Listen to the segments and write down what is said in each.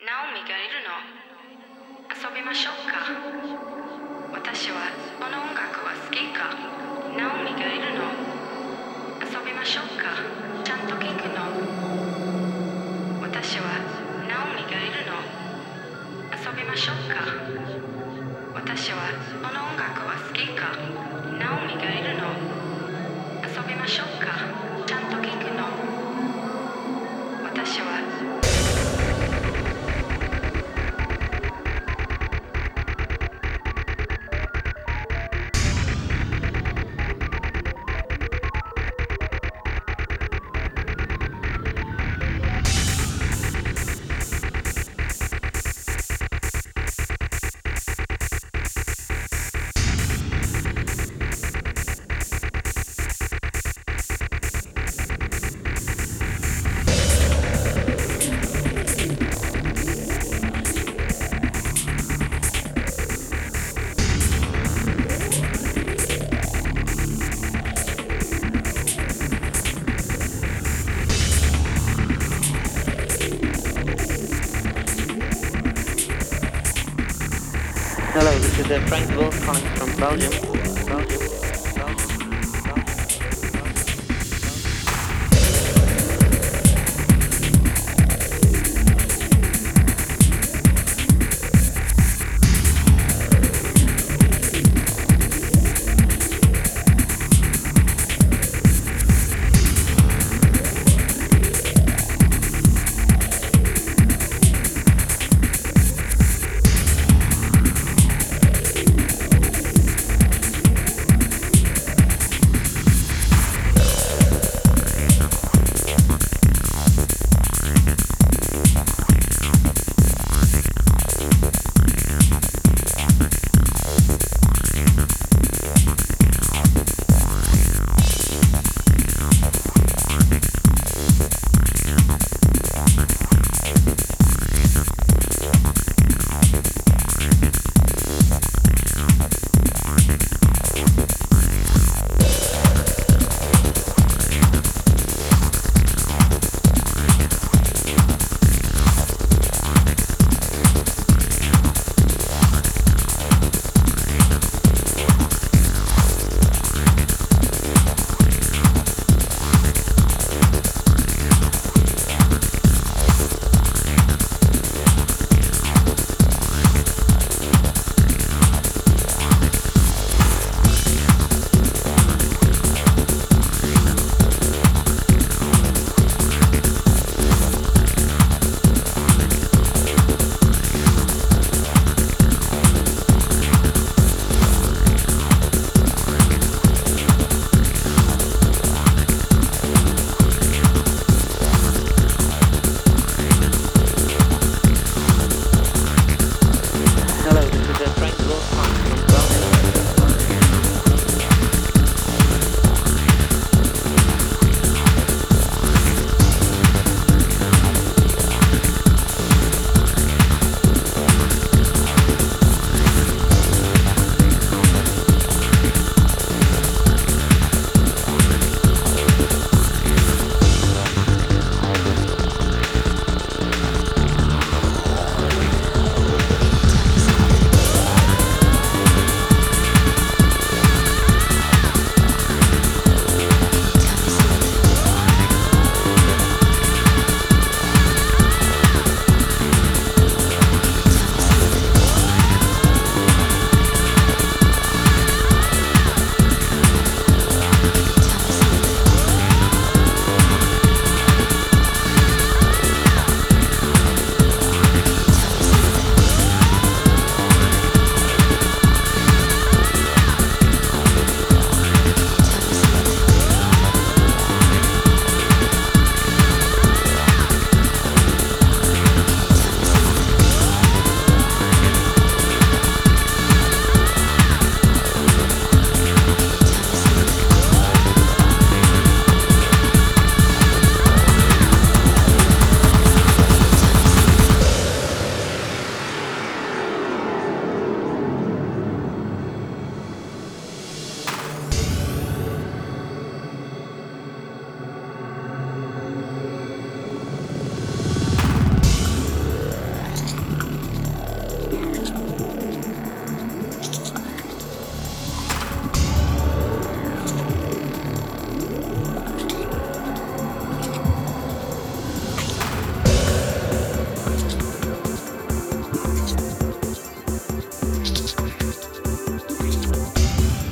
ナオミがいるの。遊びましょうか。私はこの音楽は好きか。ナオミがいるの。遊びましょうか。ちゃんと聞くの。私はナオミがいるの。遊びましょうか。私はこの音楽は好きか。ナオミがいるの。遊びましょうか。ちゃんと聞くの。私は Hello, this is Frank Wolf calling from Belgium. Belgium.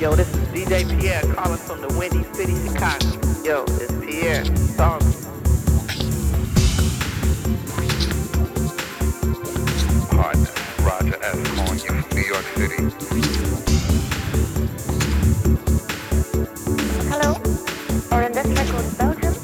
Yo, this is DJ Pierre calling from the Windy City, Chicago. Yo, it's Pierre. Talk. Partner, Roger S. calling you from New York City. Hello? Or in this record, Belgium?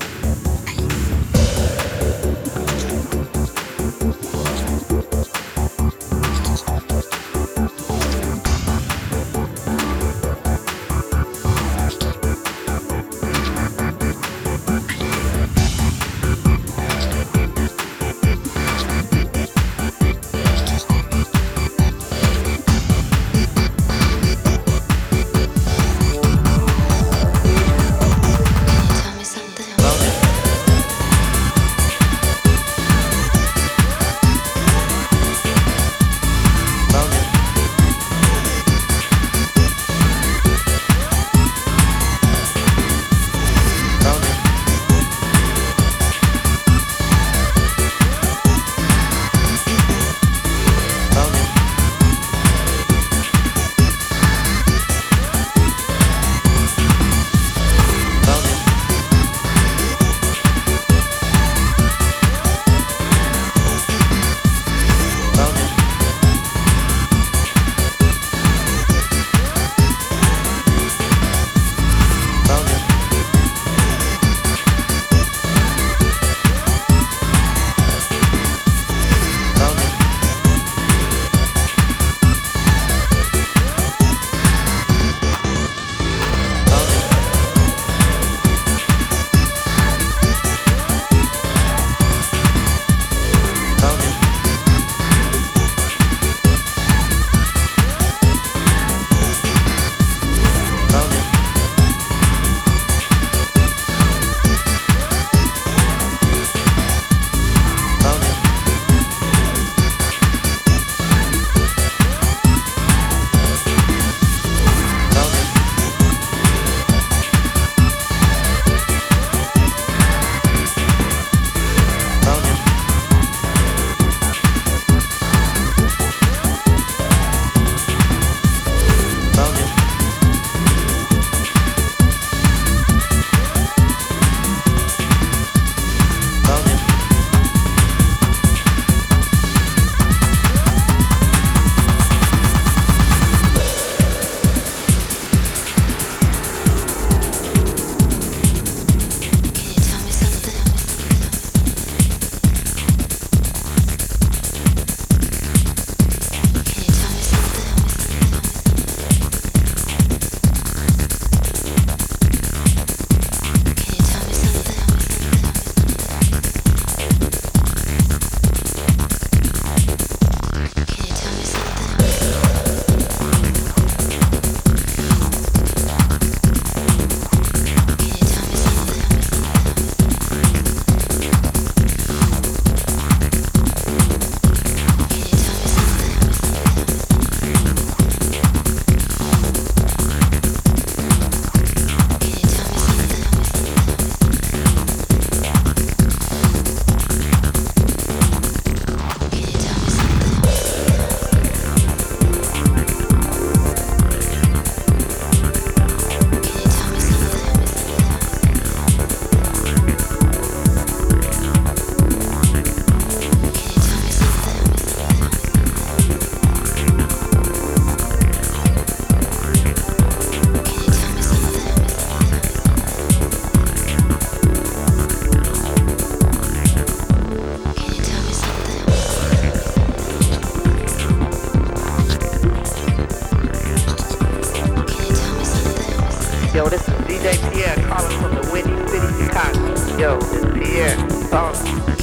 Yo, this is DJ Pierre calling from the Windy City, Chicago. Yo, it's Pierre. Talk.